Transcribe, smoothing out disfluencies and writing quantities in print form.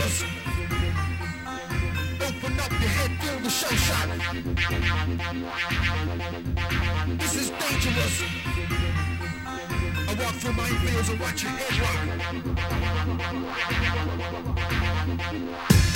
dangerous. Open up your head, feel the shell shock. This is dangerous. I walk through minefields and watch your head rock.